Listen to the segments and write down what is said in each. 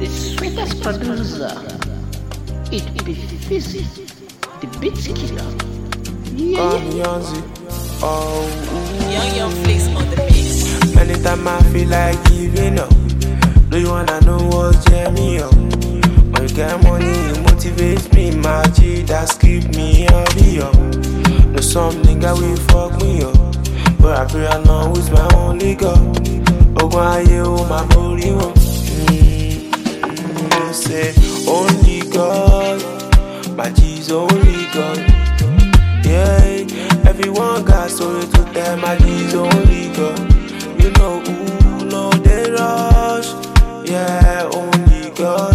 the sweetest producer. It be Fizzy, the beat killer. Young Flex on the mix. Anytime I feel like giving up, do you wanna know what's jamming up? When you get money, it motivates me. My G, that's keep me healthy up. No something that will fuck me up, but I pray I know it's my only God. Oh, why you my body one? Say only God, my G's only God. Yeah, everyone got story to tell. My G's only God. You know who know they rush. Yeah, only God.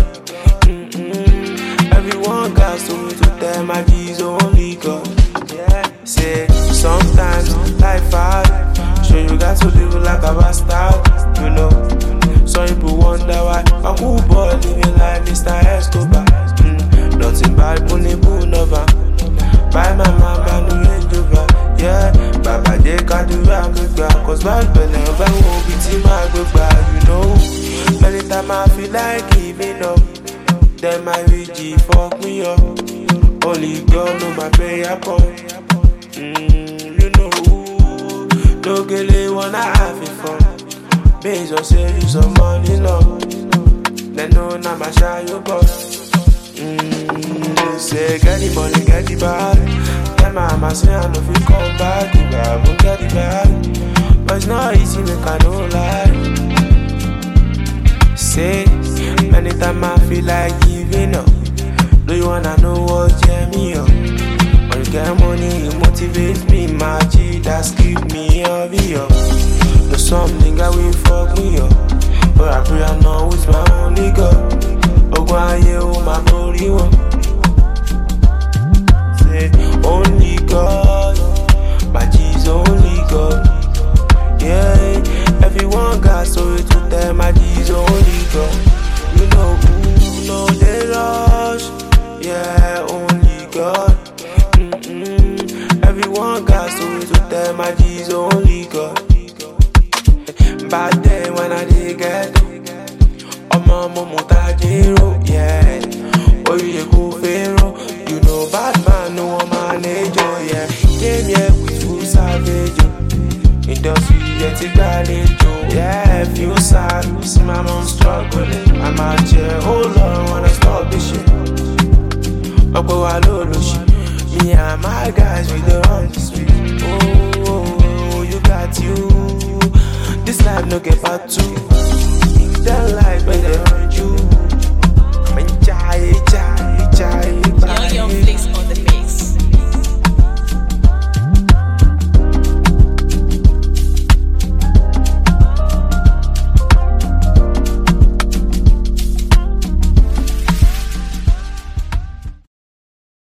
Everyone got story to tell. My G's only God. Yeah, say sometimes life hard, so you got to live like a bastard. You know. Some people wonder why a cool boy living like Mr. Escobar. Nothing bad, money, nova. Buy my mama, no Range Rover. Yeah, Baba, they can't do that good back. Cause bad belly, never won't be team I go back. You know, many times I feel like giving up. Then my VG fuck me up. Only God know my prayer point. You know, no girl they wanna have it fun. Based on save you some money, love. They know now my shy you boss. Say get the money, get the bag. Tell my mama say I know if you come back, if I won't get the bag. But it's not easy, make I no lie. Say, anytime I feel like giving up, do you wanna know what's jamming up? When you get money, it motivates me. My G, that's keep me healthy up. There's something that will fuck me up, but I pray I know it's my only God. Oh, why you my body one? Say only God, my G's only God. Yeah, everyone got story to tell. My G's only God. You know who know they rush. Yeah, only God. Everyone got story to tell. My G's only God. Back then when I did get Mama Mutajiro, yeah. Oh, you go Pharaoh. You know bad man, no manager, yeah. Came here with full savage. Industry, yet it got it, yeah. Feel sad, see my mom struggling. I'm out here, hold on, wanna stop this shit. Opo wa lolo shit. Me and my guys, we the run the street. Oh, you got you. This life no get back to. That life,